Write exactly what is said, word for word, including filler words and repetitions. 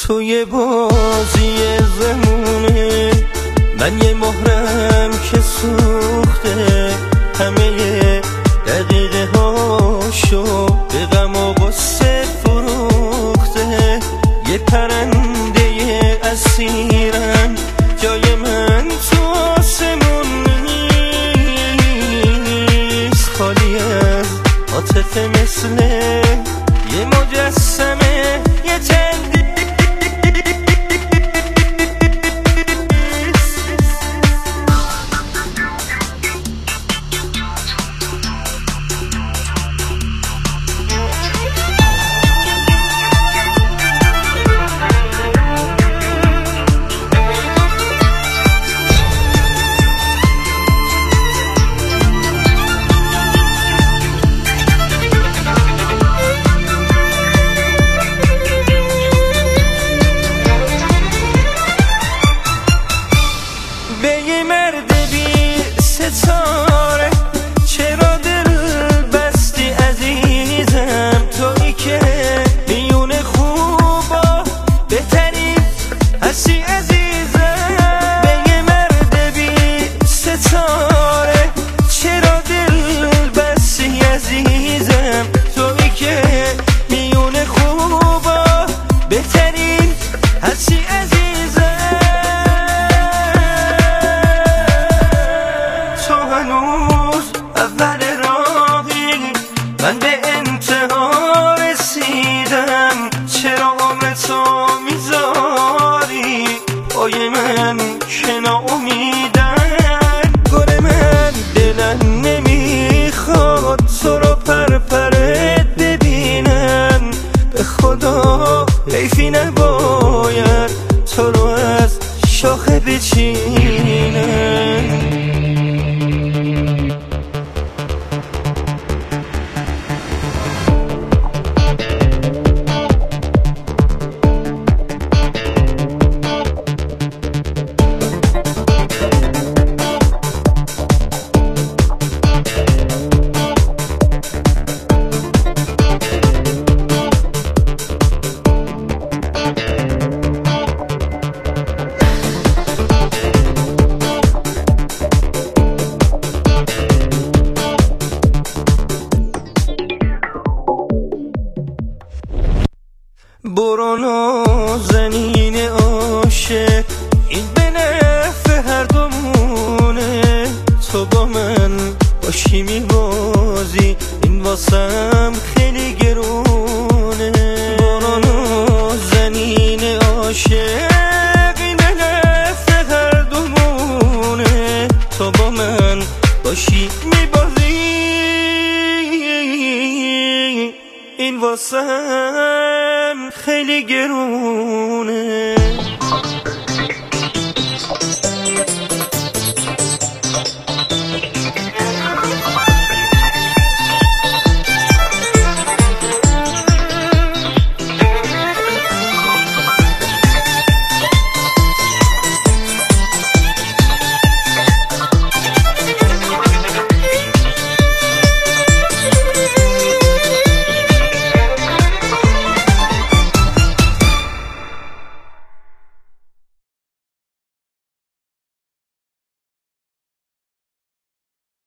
توی بازی زمونه، من یه مهرم که سوخته، همه دقیقه هاشو به غم و غصه فروخته. یه پرنده اسیرم، جای من تو آسمون نیست، خالی از عاطفه مثل یه مجسمه، یه تندیس. ستاره چرا دل بستی عزیزم، تویی که میون خوبا بهترین هستی عزیزم. به یه مرد بی ستاره چرا دل بستی عزیزم، تویی که میون خوبا بهترین هستی عزیزم. اول راهی من به انتها رسیدم، چرا عمر تو میذاری پای من که ناامیدم. گل من دلم نمیخواد تو رو پرپرت ببینم، به خدا حیفی نباید تو رو از شاخه بچینم. برو نازنین عاشق، این به نفع هر دومونه، تو با من باشی میبازی این واسم خیلی گرونه. برو نازنین عاشق، این به نفع هر دومونه، تو با من باشی میبازی این واسم خیلی گرونه.